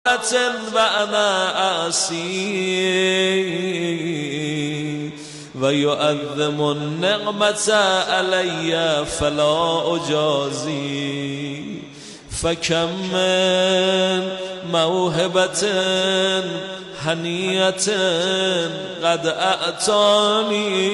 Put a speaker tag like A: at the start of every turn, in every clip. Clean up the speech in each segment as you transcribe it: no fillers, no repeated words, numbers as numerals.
A: وأنا آسي ويؤذم النعمة علي فلا أجازي فكم من موهبة هنية قد أعطاني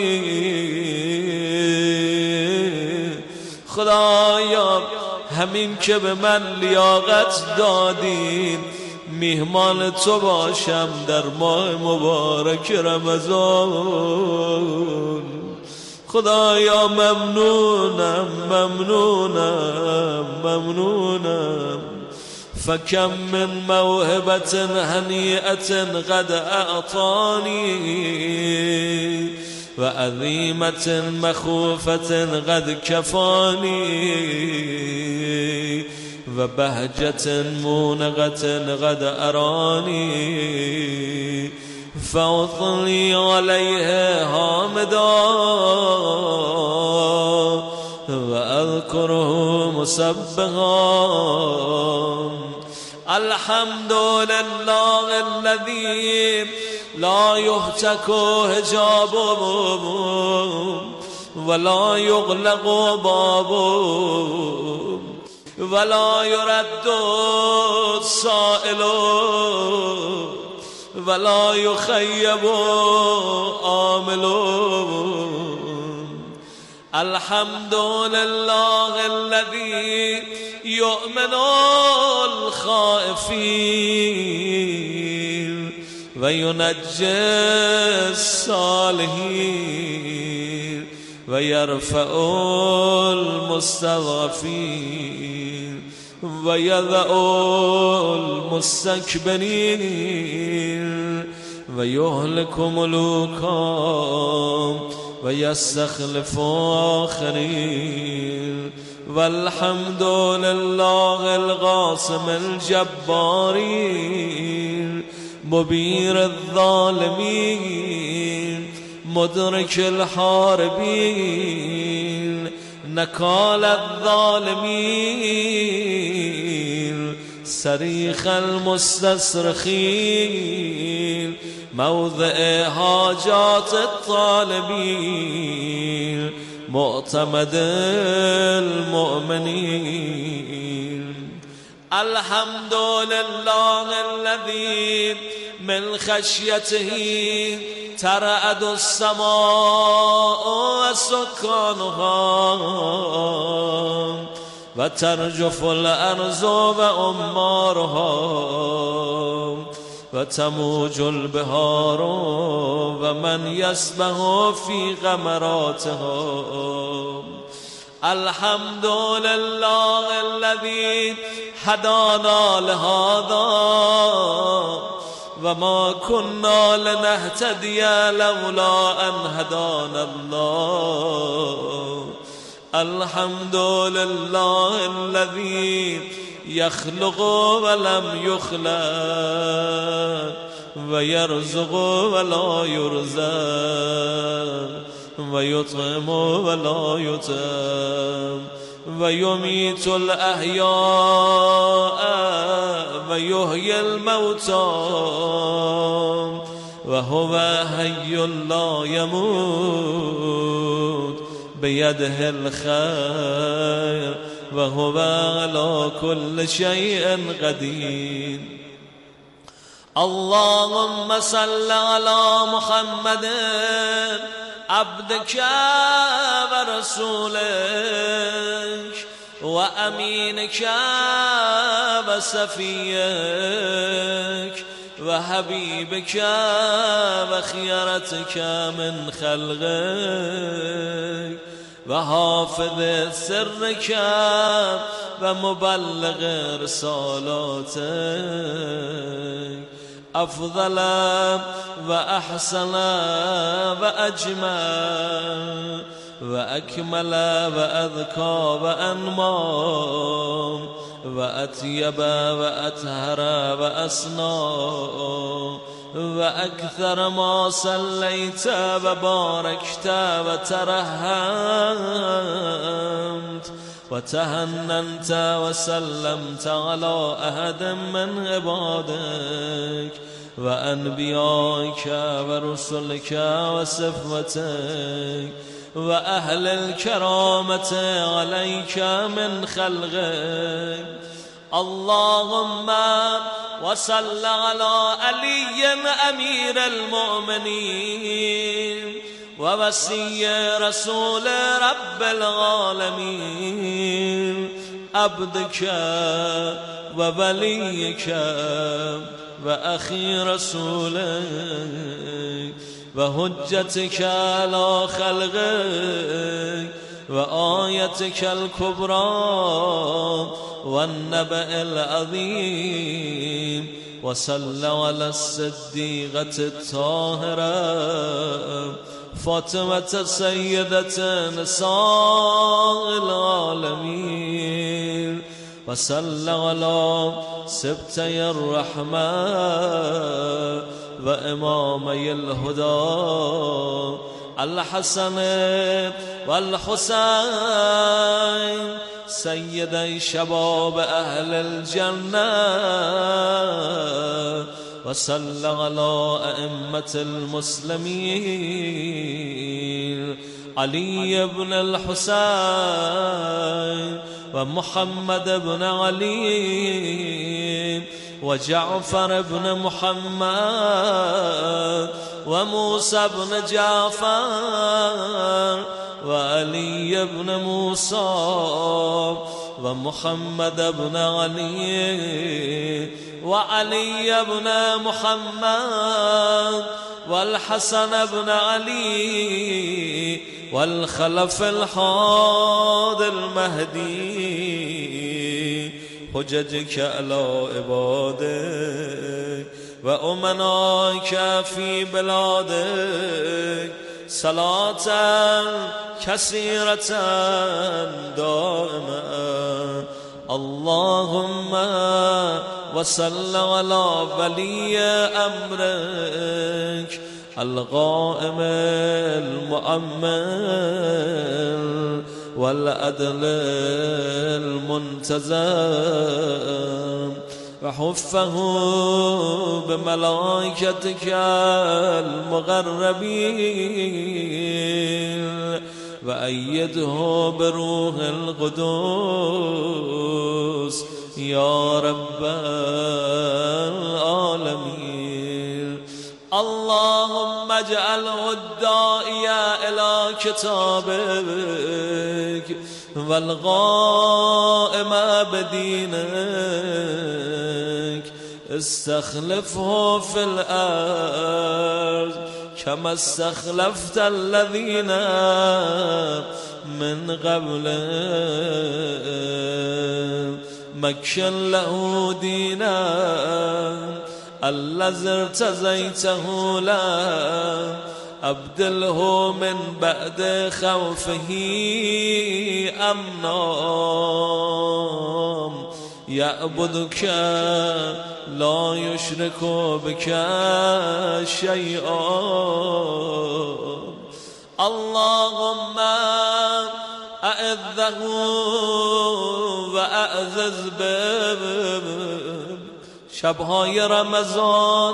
A: خدایا همین که به من لیاقت دادی میهمان تو باشم در ماه مبارک رمضان. خدایا ممنونم ممنونم ممنونم. فكم من موهبة هنيئة قد أعطاني وعظيمة مخوفة قد كفاني وبهجة مونغة قد أراني فأطلي عليه حامدا وأذكره مسبحا. الحمد لله الذي لا يهتك حجابه ولا يغلق بابه ولا يرد السائل ولا يخيب آمل. الحمد لله الذي يؤمن الخائفين وينجي الصالحين ويرفع المستضعفين ويضع المستكبرين ويهلك ملوكا ويستخلف آخرين. والحمد لله القاسم الجبارين مبير الظالمين مدرك الحاربين نكال الظالمين صريخ المستصرخين موضع حاجات الطالبين معتمد المؤمنين. الحمد لله الذي من خشيته ترعد السماء وسكانها وترجف الأرض وأمارها وتموج البحار ومن يسبح في غمراتها. الحمد لله الذي هدانا لهذا وما كنا لنهتدي لولا أن هدانا الله. الحمد لله الذي يخلق ولم يخلق ويرزق ولا يرزق ويطعم ولا يطعم ويميت الأحياء ويحيي الموتى وهو حي لا يموت بيده الخير وهو على كل شيء قدير. اللهم صل على محمد عبدك ورسولك وأمينك وصفيك وحبيبك وخيرتك من خلقك وحافظ سرك ومبلغ رسالاتك أفضل وأحسن وأجمل وأكمل وأذكى وأنمى وأطيب وأطهر وأسنى وأكثر ما صليت وباركت وترحمت وتهننت وسلمت على أحد من عبادك وأنبيائك ورسلك وصفوتك وأهل الكرامة عليك من خلقك. اللهم وصل على علي أمير المؤمنين ووصي رسول رب العالمين، عبدك ووليك وأخي رسولك وحجتك على خلقك وآيتك الكبرى والنبأ العظيم. وصلى على الصديقة الطاهرة فاطمة سيدة نساء العالمين. وصلى على سبتي الرحمة وإمامي الهدى الحسن والحسين سيدي شباب أهل الجنة. وصلى على أئمة المسلمين علي بن الحسين ومحمد بن علي وجعفر بن محمد وموسى بن جعفر وعلي بن موسى ومحمد بن علي وعلي بن محمد والحسن بن علي والخلف الحاد المهدي حججك على عبادك وأمناك في بلادك صلاة كثيرة دائمة. اللهم وصل على ولي أمرك القائم المؤمن والعدل المنتظم وحفه بملائكتك المقربين وأيده بروح القدوس يا رب العالمين. اللهم اجعله الداعي إلى كتابك والقائم بدينك. استخلفه في الأرض كما استخلفت الذين من قبله. مكن له دينا الذي ارتزيته له أبدله من بعد خوفه أمنا يعبدك لا يشرك بك شيئا. اللهم أعذه وأعزز به شبهای رمضان.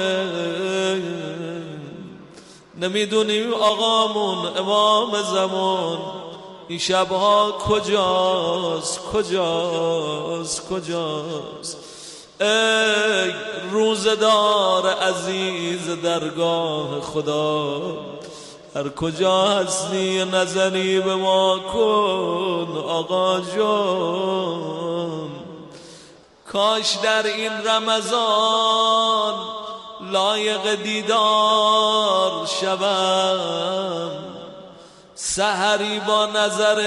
A: نمیدونیم آقامون امام زمان این شبها کجاست کجاست کجاست. ای روزدار عزیز درگاه خدا، هر کجا هستی نظری به ما کن آقا جان. کاش در این رمضان لایق دیدار شوم، سحری با نظر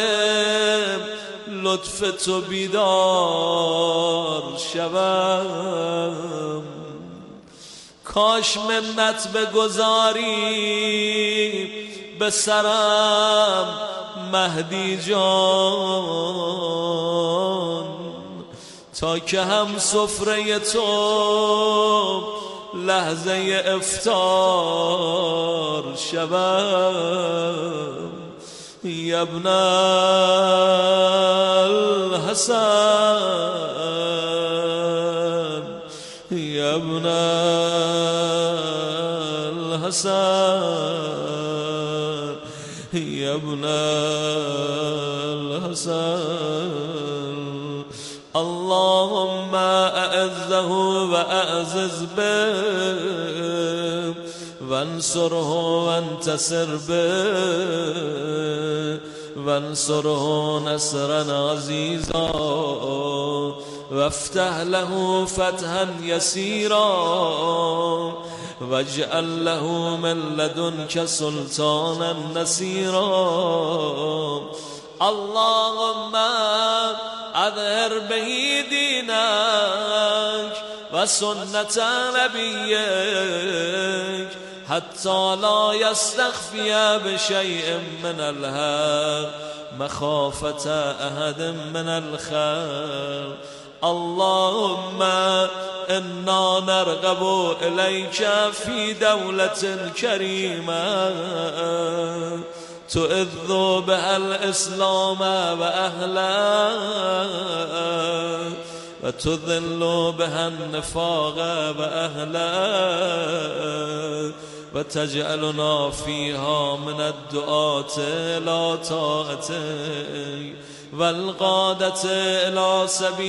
A: لطف تو بیدار شوم. کاش منت بگذاری به سرم مهدی جان، تا که هم سفره تو لحظه افطار شوم. يا ابن الحسن يا ابن الحسن يا ابن الحسن اللهم أعزه وأعزز به وانصره وانتصر به وانصره نصرا عزيزا وافتح له فتحا يسيرا واجعل له من لدنك سلطانا نصيرا اللهم أظهر به دينك وسنة نبيك حتى لا يستخفي بشيء من الحق مخافة أحد من الخلق اللهم إنا نرغب إليك في دولة كريمة تؤذ بها الإسلام وأهله وتذل بها النفاق وأهله وتجعلنا فيها من الدعاة إلى طاعتك والقادة إلى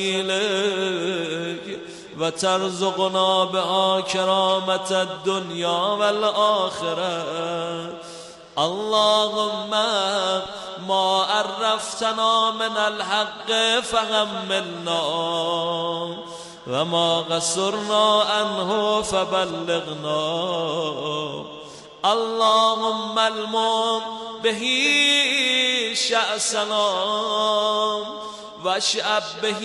A: سبيلك وترزقنا بها كرامة الدنيا والآخرة اللهم ما عرفتنا من الحق فحملنا وما قصرنا عنه فبلغنا اللهم المم به شأسنا واشعب به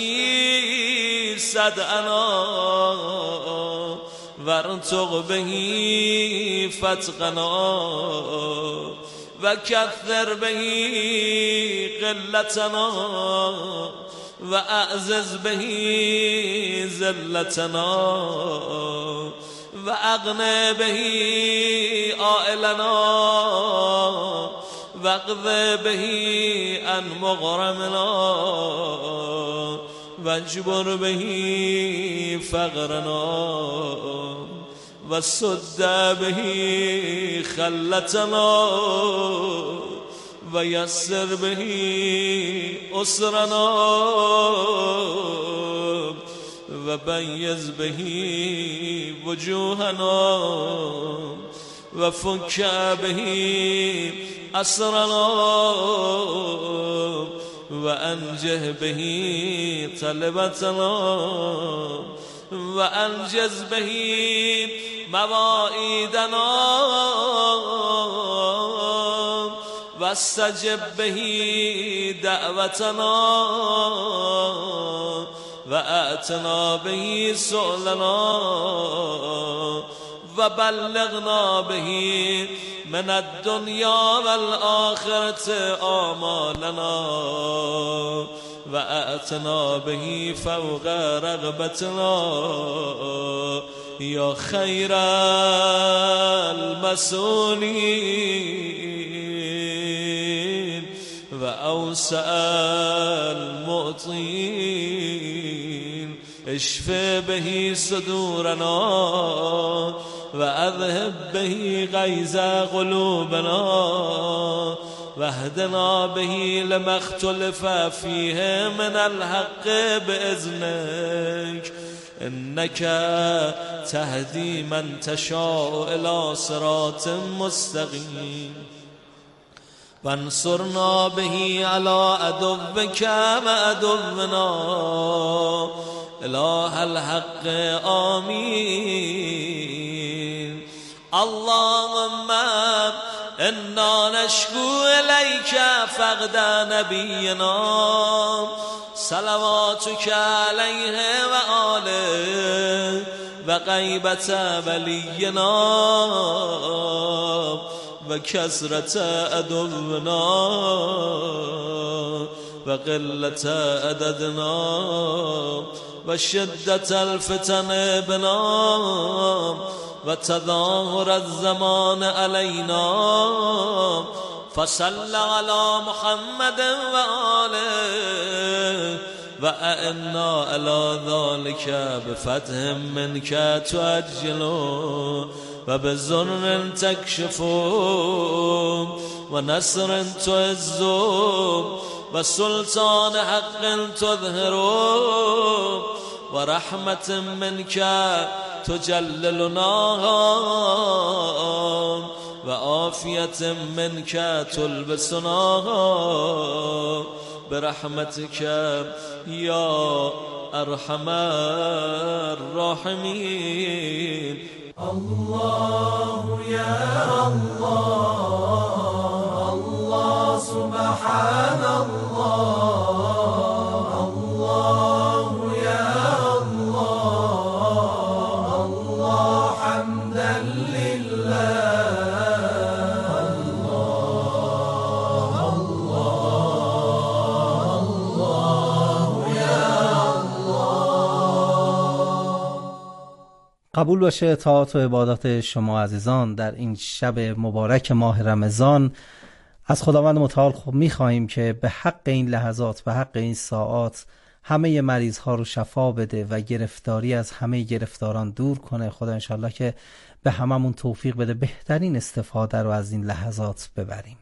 A: صدعنا وارتق به فتقنا وكثر به قلتنا وأعزز به ذلتنا وأغنى به عائلنا واقض به عن مغرمنا واجبر به فقرنا وسد به خلتنا ويسر به أسرنا وبيز به وجوهنا وفك به أسرنا وأنجه به طلبتنا وأنجز به مواعيدنا واستجب به دعوتنا وآتنا به سؤلنا وبلغنا به من الدنيا والآخرة آمالنا وآتنا به فوق رغبتنا يا خير المسؤولين وأوسع المعطين اشف به صدورنا وأذهب به غيظ قلوبنا واهدنا به لما اختلف فيه من الحق بإذنك إنك تهدي من تشاء إلى صراط مستقيم وانصرنا به على عدوك وعدونا إله الحق آمين اللهم إنا نشكو إليك فقد نبينا صلواتك عليه وآله وغيبة ولينا وكثرة عدونا وقلة عددنا وشدة الفتن بنا وتظاهر الزمان علينا فصل على محمد وآله وأئنا على ذلك بفتح منك تؤجل وبزر تكشف ونصر تعز وسلطان حق تظهر ورحمة منك تجللنا وعافية منك تلبسنا برحمتك يا أرحم الراحمين.
B: الله يا الله الله سبحان الله الله يا الله الله حمدا لله
C: قبول باشه اطاعت و عبادات شما عزیزان در این شب مبارک ماه رمضان. از خداوند متعال می‌خواهیم که به حق این لحظات، به حق این ساعات همه مریض ها رو شفا بده و گرفتاری از همه گرفتاران دور کنه. خدا انشالله که به هممون توفیق بده بهترین استفاده رو از این لحظات ببریم.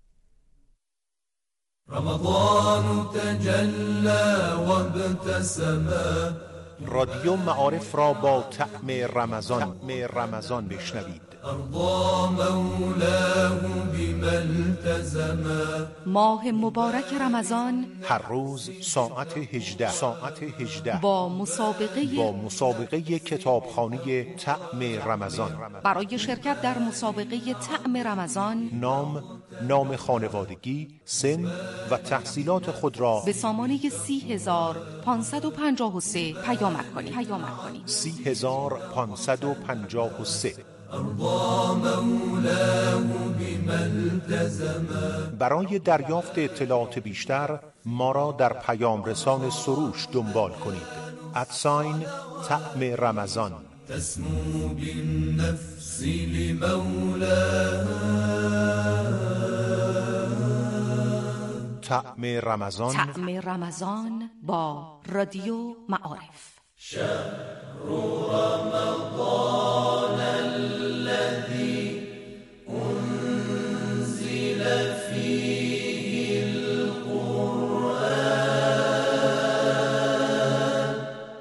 B: رمضان تجلى وابتسم.
D: رادیو معارف را با طعم رمضان بشنوید.
B: ارضا مولاه بما التزم.
E: ماه مبارک رمضان
D: هر روز ساعت 18
E: با مسابقه
D: کتابخانه طعم رمضان.
E: برای شرکت در مسابقه طعم رمضان
D: نام خانوادگی، سن و تحصیلات خود را
E: به سامانه 30553 پیامک کنید.
D: 30553.
B: ارضا مولاه بما التزم.
D: برای دریافت اطلاعات بیشتر ما را در پیام رسان سروش دنبال کنید. @طعم رمضان.
B: تسمو بالنفس لمولاها.
D: طعم
E: رمضان با رادیو معارف.
B: شهر رمضان الذي أنزل فيه القرآن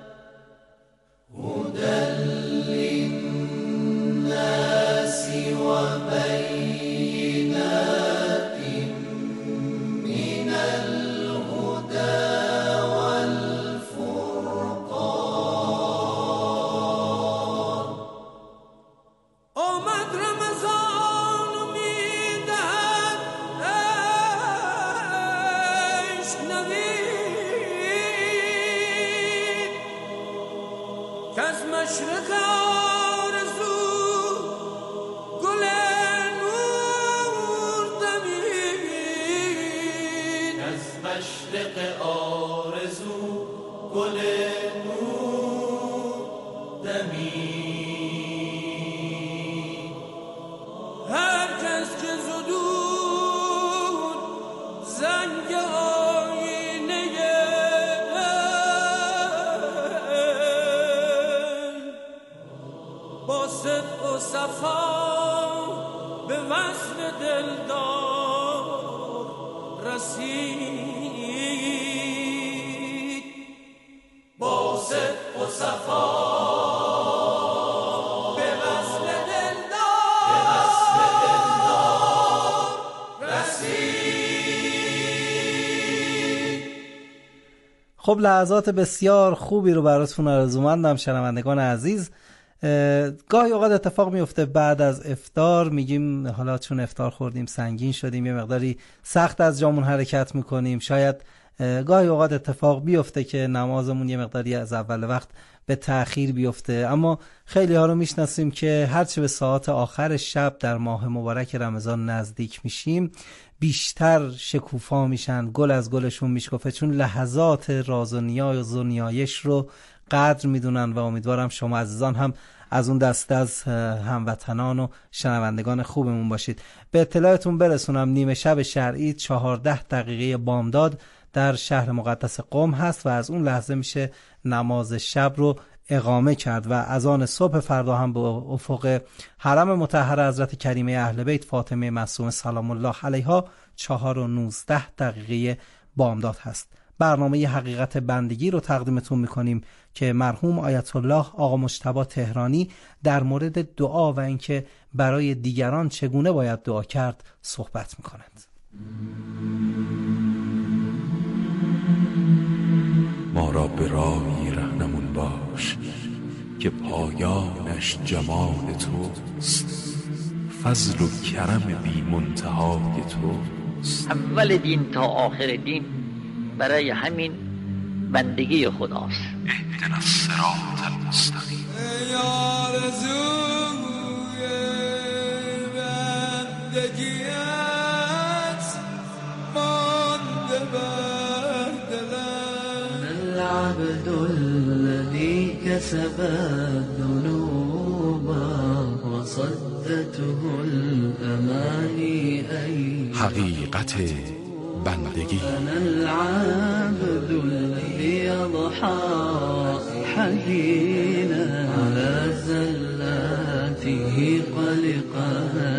B: هدى للناس وبينات من الهدى
C: خب لحظات بسیار خوبی رو براتون آرزومندم شنوندگان عزیز. گاهی اوقات اتفاق میفته بعد از افطار میگیم حالا چون افطار خوردیم سنگین شدیم یه مقداری سخت از جامون حرکت میکنیم. شاید گاهی اوقات اتفاق بیفته که نمازمون یه مقداری از اول وقت به تأخیر بیفته، اما خیلی ها رو میشناسیم که هرچه به ساعت آخر شب در ماه مبارک رمضان نزدیک میشیم بیشتر شکوفا میشن، گل از گلشون میشکفه، چون لحظات راز و نیاز و نیایش رو قدر میدونن و امیدوارم شما عزیزان هم از اون دسته از هموطنان و شنوندگان خوبمون باشید. به اطلاعتون برسونم نیمه شب شرعی 14 دقیقه بامداد در شهر مقدس قم هست و از اون لحظه میشه نماز شب رو اقامه کرد و اذان صبح فردا هم به افق حرم مطهر حضرت کریمه اهل بیت فاطمه معصومه سلام الله علیها 4:19 دقیقه بامداد هست. برنامه حقیقت بندگی رو تقدیمتون میکنیم که مرحوم آیت الله آقا مجتبی تهرانی در مورد دعا و اینکه برای دیگران چگونه باید دعا کرد صحبت میکنند.
F: ما را به راهی رهنمون باش که پایانش جمال توست، فضل و کرم بی منتهای توست.
G: اول دین تا آخر دین برای همین بندگی خداست.
F: اهدنا الصراط المستقیم.
B: ای آرزوی بندگیت مانده بر دلم. العبد الذی کسب الذنوب وصدته الامانی.
F: حقیقت بندگی.
B: أنا العبد الذي يضحى حزينا على زلاته قلقا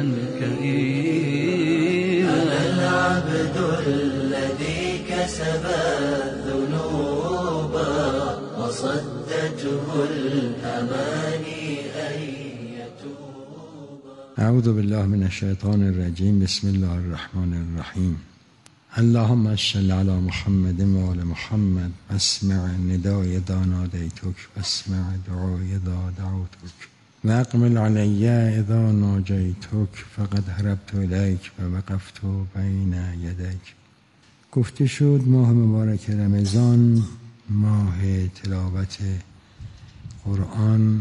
B: كئيبا. أنا العبد الذي كسب الذنوب وصدته الأماني أن يتوب.
H: اعوذ بالله من الشیطان الرجیم. بسم الله الرحمن الرحیم. اللهم صل علی محمد و آل محمد. اسمع ندای دا نادیتک، اسمع دعای دا دعوتک و اقبل علی اذا ناجیتک. فقد هربت الیک و وقفت بین یدیک. گفته شد ماه مبارک رمضان ماه تلاوت قرآن،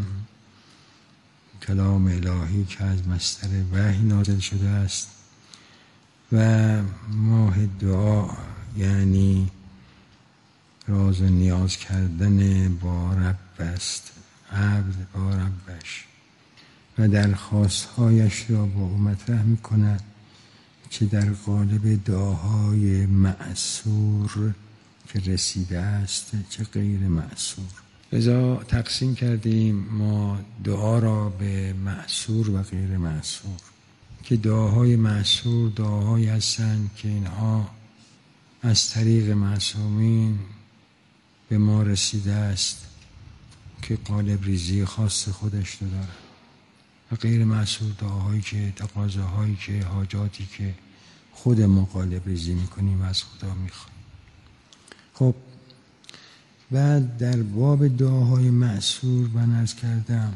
H: کلام الهی که از مصدر وحی نازل شده است، و ماه دعا یعنی راز و نیاز کردن با رب است، عبد با ربش، و درخواستهایش را با او مطرح می کند که در قالب دعاهای معصور که رسیده است چه غیر معصور. لذا تقسیم کردیم ما دعا را به معصور و غیر معصور، که دعاهای معصور دعاهایی هستند که اینها از طریق معصومین به ما رسیده است که قالب ریزی خاص خودش رو داره، و غیر معصور دعاهایی که تقاضاهایی که حاجاتی که خود ما قالب ریزی میکنیم و از خدا میخوایم. خب بعد در باب دعاهای معصور من عرض کردم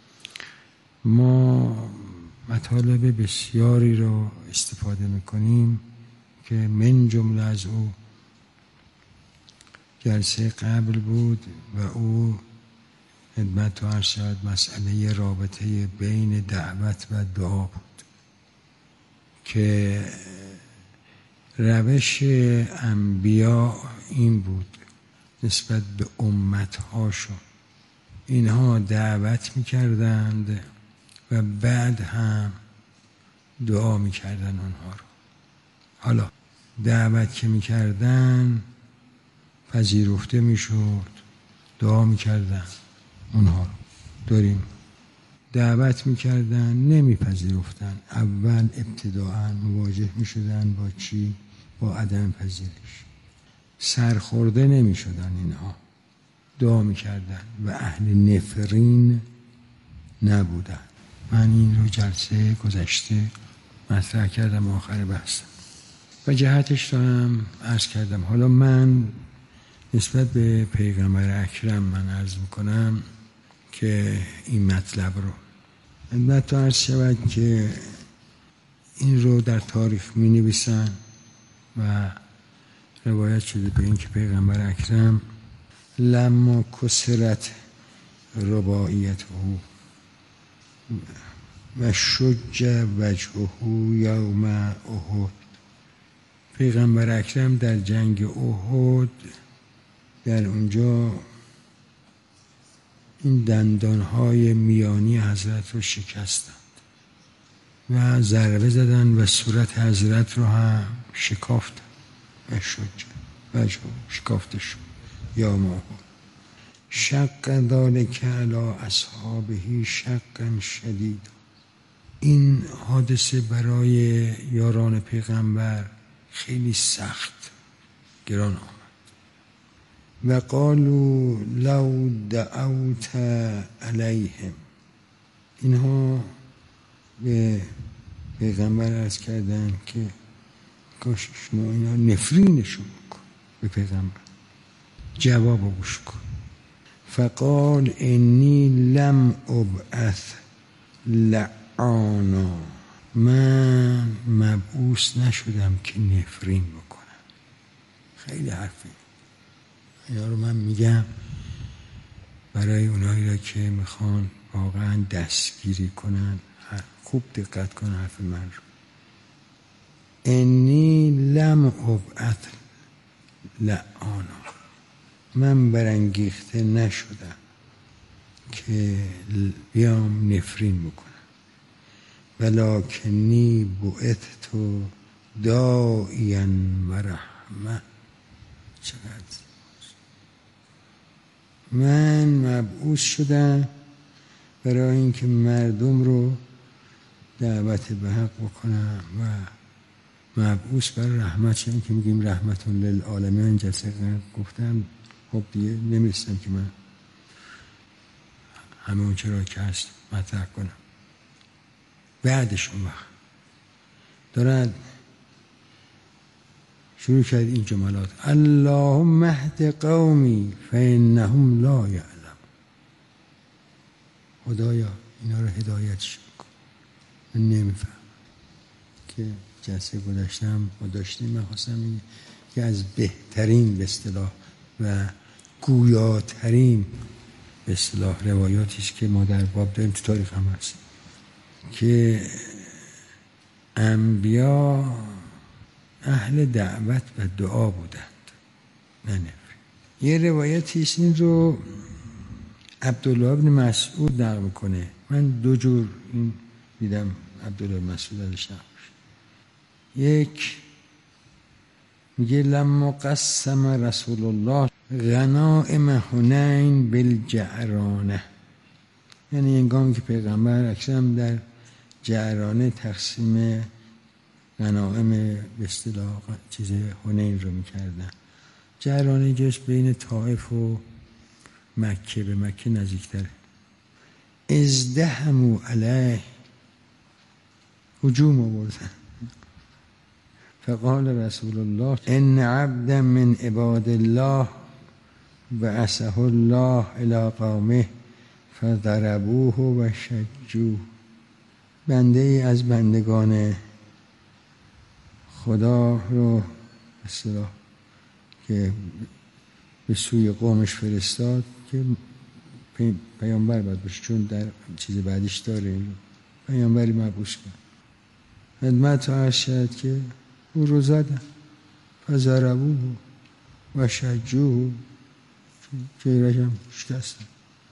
H: ما مطالب بسیاری رو استفاده میکنیم که من جمله از او جلسه قبل بود و او خدمت تو عرض شد مسئله رابطه بین دعوت و دعا بود که روش انبیا این بود نسبت به امتهاشون. اینها دعوت میکردند و بعد هم دعا میکردن اونها رو. حالا دعوت که میکردن پذیرفته میشد، دعا میکردن اونها رو داریم. دعوت میکردن نمیپذیرفتن، اول ابتداءً مواجه میشدن با چی؟ با عدم پذیرش. سرخورده نمیشدن، اینها دعا میکردن و اهل نفرین نبودن. من این رو جلسه گذشته مطرح کردم آخر بحثم و جهتش رو هم عرض کردم. حالا من نسبت به پیغمبر اکرم من عرض میکنم که این مطلب رو خدمت عرض شود که این رو در تاریخ می نویسن و روایت شده به این که پیغمبر اکرم لما کسرت رباعیته و شج وجهه یوم احد، پیغمبر اکرم در جنگ احد در اونجا این دندانهای میانی حضرت رو شکستند و ضربه زدن و صورت حضرت رو هم شکافتن و شکافته شد. یا ماهو شق ذالک علی اصحابه شقا شدید. این حادثه برای یاران پیغمبر خیلی سخت گران آمد. و قالوا لو دعوت علیهم، اینها به پیغمبر عرض کردن که کاش اینا نفرینشون بکن به پیغمبر. جواب گوش کن. فقال انی لم ابعث لعانا، من مبعوث نشدم که نفرین بکنم. خیلی حرفی اینا رو من میگم برای اونایی را که میخوان واقعا دستگیری کنن، خوب دقت کنن حرف من رو. انی لم ابعث لعانا، من برانگیخته نشدم که بیام نفرین بکنم. ولکنی بعثت داعیا و رحمه. چقدر من مبعوث شدم برای اینکه مردم رو دعوت به حق بکنم و مبعوث بر رحمت. چون که میگیم رحمتون للعالمین، جلسه گفتم خب دیگه نمیرسم که من همه اون چرا که هست مطرح کنم. بعدش اون وقت دارن شروع کرد این جملات: اللهم اهد قومی فانهم لا یعلم. خدایا اینا رو هدایتش کن، من نمیفهم. که جلسه گذاشتم ما داشتیم، من خواستم که از بهترین به اصطلاح و گویاترین به اصطلاح روایاتیش که ما در باب داریم تو تاریخ هم هست که انبیا اهل دعوت و دعا بودند، نه نفرین. یه روایتیش این رو عبدالله بن مسعود نقل میکنه. من دو جور این دیدم عبدالله بن مسعود ازش نقل. یک میگه لما قسم رسول الله غنائم حنین بالجعرانه، یعنی هنگامی که پیغمبر اکثر در جعرانه تقسیم غنائم به اصطلاح چیز حنین رو میکردن. جعرانه جاش بین طائف و مکه، به مکه نزدیکتره. ازدحموا علیه، هجوم آوردن. فقال رسول الله ان عبدا من عباد الله بعثه الله الى قومه فضربوه و شجوه. بنده ای از بندگان خدا رو اصطلاح که به سوی قومش فرستاد که پیامبر باید باشه، چون در چیز بعدیش داره پیامبری مبعوث کرد. خدمت عرض شد که او رو زدن فضربوه و شجوه، چهره‌اش هم شکستن.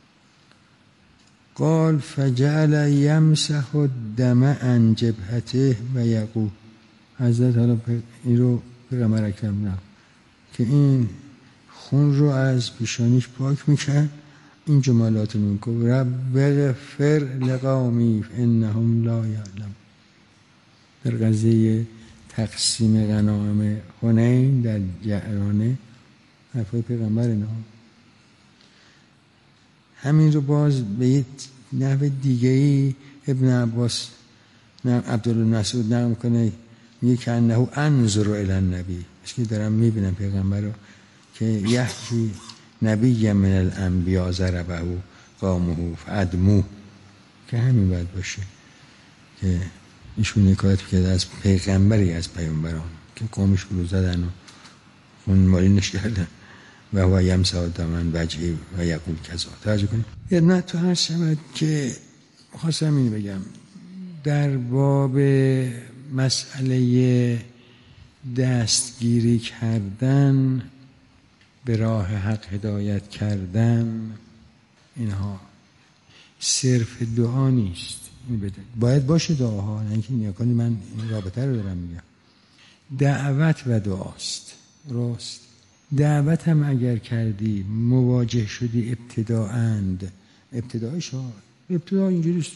H: قال فجعل یمسح الدم عن جبهته و یقول. حضرت حالا این رو پیغمبر اکرم نه که این خون رو از پیشانیش پاک میکرد، این جملات رو میگفت: رب اغفر لقومی انهم لا یعلمون. در قضیه تقسیم غنایم حنین در جعرانه حرفای پیغمبر نه. همین رو باز به یک نحو دیگه‌ای ابن عباس عبدالله مسعود نقل میکنه، میگه که انه انظر الی النبی، است که دارم میبینم پیغمبر رو که یحکی نبی من الانبیاء ضربه قومه فادموه، که همین باید باشه که ایشون حکایت کرده از پیغمبری از پیامبران که قومش رو زدن و خون مالینش کردن و هو یمسح دم وجهه و یقول کذا. توجه کنید. نه تو هر شود که خواستم اینو بگم در باب مسئله دستگیری کردن به راه حق، هدایت کردن، اینها صرف دعا نیست. باید باشه دعاها، نه اینکه نگاه کنی من این رابطه رو دارم میگم. دعوت و دعاست. راست دعوت هم اگر کردی مواجه شدی ابتدا اینجوری است